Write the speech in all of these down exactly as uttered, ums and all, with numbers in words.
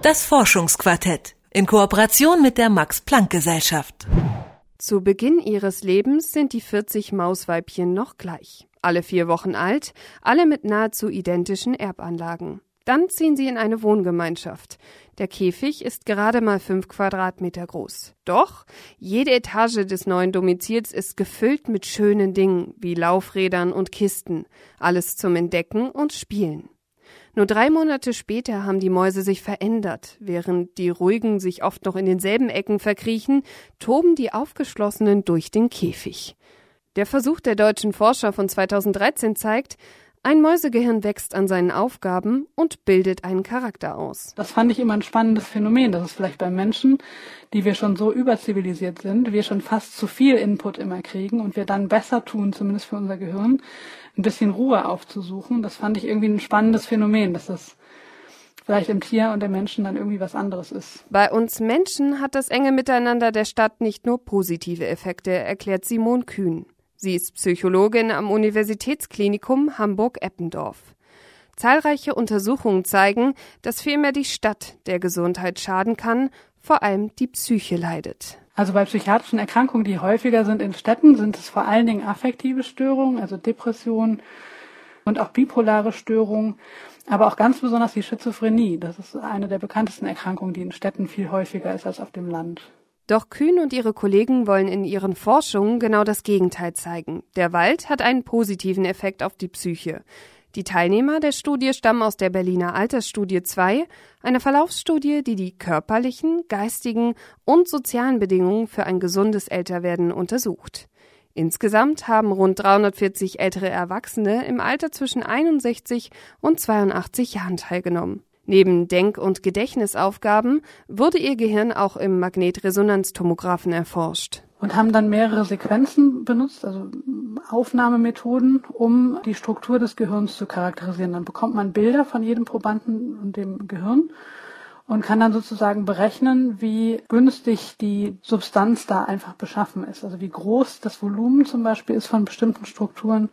Das Forschungsquartett in Kooperation mit der Max-Planck-Gesellschaft. Zu Beginn ihres Lebens sind die vierzig Mausweibchen noch gleich. Alle vier Wochen alt, alle mit nahezu identischen Erbanlagen. Dann ziehen sie in eine Wohngemeinschaft. Der Käfig ist gerade mal fünf Quadratmeter groß. Doch jede Etage des neuen Domizils ist gefüllt mit schönen Dingen wie Laufrädern und Kisten. Alles zum Entdecken und Spielen. Nur drei Monate später haben die Mäuse sich verändert. Während die ruhigen sich oft noch in denselben Ecken verkriechen, toben die aufgeschlossenen durch den Käfig. Der Versuch der deutschen Forscher von zweitausenddreizehn zeigt, ein Mäusegehirn wächst an seinen Aufgaben und bildet einen Charakter aus. Das fand ich immer ein spannendes Phänomen, dass es vielleicht bei Menschen, die wir schon so überzivilisiert sind, wir schon fast zu viel Input immer kriegen und wir dann besser tun, zumindest für unser Gehirn, ein bisschen Ruhe aufzusuchen. Das fand ich irgendwie ein spannendes Phänomen, dass das vielleicht im Tier und der Menschen dann irgendwie was anderes ist. Bei uns Menschen hat das enge Miteinander der Stadt nicht nur positive Effekte, erklärt Simone Kühn. Sie ist Psychologin am Universitätsklinikum Hamburg-Eppendorf. Zahlreiche Untersuchungen zeigen, dass vielmehr die Stadt der Gesundheit schaden kann, vor allem die Psyche leidet. Also bei psychiatrischen Erkrankungen, die häufiger sind in Städten, sind es vor allen Dingen affektive Störungen, also Depressionen und auch bipolare Störungen, aber auch ganz besonders die Schizophrenie. Das ist eine der bekanntesten Erkrankungen, die in Städten viel häufiger ist als auf dem Land. Doch Kühn und ihre Kollegen wollen in ihren Forschungen genau das Gegenteil zeigen. Der Wald hat einen positiven Effekt auf die Psyche. Die Teilnehmer der Studie stammen aus der Berliner Altersstudie zwei, einer Verlaufsstudie, die die körperlichen, geistigen und sozialen Bedingungen für ein gesundes Älterwerden untersucht. Insgesamt haben rund dreihundertvierzig ältere Erwachsene im Alter zwischen einundsechzig und zweiundachtzig Jahren teilgenommen. Neben Denk- und Gedächtnisaufgaben wurde ihr Gehirn auch im Magnetresonanztomographen erforscht. Und haben dann mehrere Sequenzen benutzt, also Aufnahmemethoden, um die Struktur des Gehirns zu charakterisieren. Dann bekommt man Bilder von jedem Probanden und dem Gehirn und kann dann sozusagen berechnen, wie günstig die Substanz da einfach beschaffen ist. Also wie groß das Volumen zum Beispiel ist von bestimmten Strukturen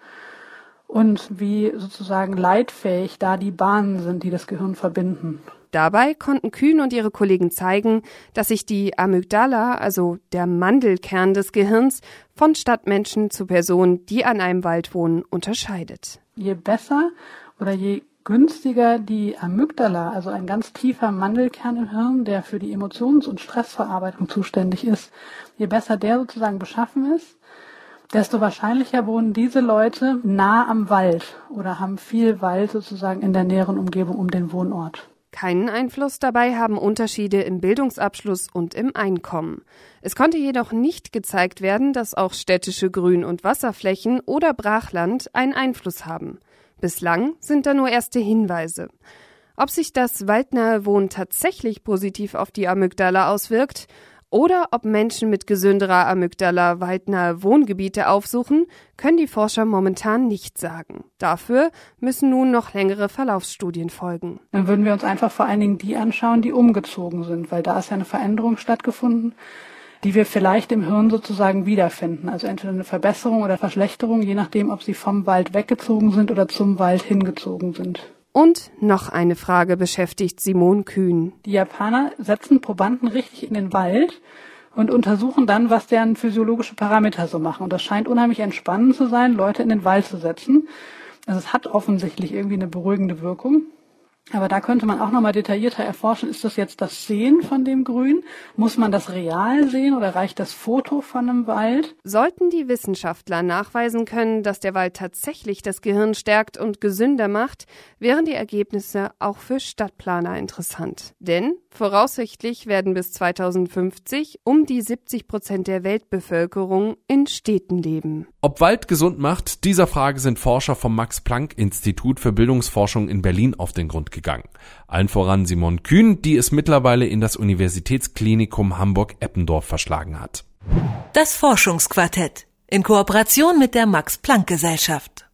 und wie sozusagen leitfähig da die Bahnen sind, die das Gehirn verbinden. Dabei konnten Kühn und ihre Kollegen zeigen, dass sich die Amygdala, also der Mandelkern des Gehirns, von Stadtmenschen zu Personen, die an einem Wald wohnen, unterscheidet. Je besser oder je günstiger die Amygdala, also ein ganz tiefer Mandelkern im Hirn, der für die Emotions- und Stressverarbeitung zuständig ist, je besser der sozusagen beschaffen ist, desto wahrscheinlicher wohnen diese Leute nah am Wald oder haben viel Wald sozusagen in der näheren Umgebung um den Wohnort. Keinen Einfluss dabei haben Unterschiede im Bildungsabschluss und im Einkommen. Es konnte jedoch nicht gezeigt werden, dass auch städtische Grün- und Wasserflächen oder Brachland einen Einfluss haben. Bislang sind da nur erste Hinweise. Ob sich das waldnahe Wohnen tatsächlich positiv auf die Amygdala auswirkt oder ob Menschen mit gesünderer Amygdala waldnahe Wohngebiete aufsuchen, können die Forscher momentan nicht sagen. Dafür müssen nun noch längere Verlaufsstudien folgen. Dann würden wir uns einfach vor allen Dingen die anschauen, die umgezogen sind, weil da ist ja eine Veränderung stattgefunden, die wir vielleicht im Hirn sozusagen wiederfinden. Also entweder eine Verbesserung oder Verschlechterung, je nachdem, ob sie vom Wald weggezogen sind oder zum Wald hingezogen sind. Und noch eine Frage beschäftigt Simone Kühn. Die Japaner setzen Probanden richtig in den Wald und untersuchen dann, was deren physiologische Parameter so machen. Und das scheint unheimlich entspannend zu sein, Leute in den Wald zu setzen. Also es hat offensichtlich irgendwie eine beruhigende Wirkung. Aber da könnte man auch nochmal detaillierter erforschen, ist das jetzt das Sehen von dem Grün? Muss man das real sehen oder reicht das Foto von einem Wald? Sollten die Wissenschaftler nachweisen können, dass der Wald tatsächlich das Gehirn stärkt und gesünder macht, wären die Ergebnisse auch für Stadtplaner interessant. Denn voraussichtlich werden bis zweitausendfünfzig um die siebzig Prozent der Weltbevölkerung in Städten leben. Ob Wald gesund macht, dieser Frage sind Forscher vom Max-Planck-Institut für Bildungsforschung in Berlin auf den Grund gegangen. Allen voran Simone Kühn, die es mittlerweile in das Universitätsklinikum Hamburg-Eppendorf verschlagen hat. Das Forschungsquartett in Kooperation mit der Max-Planck-Gesellschaft.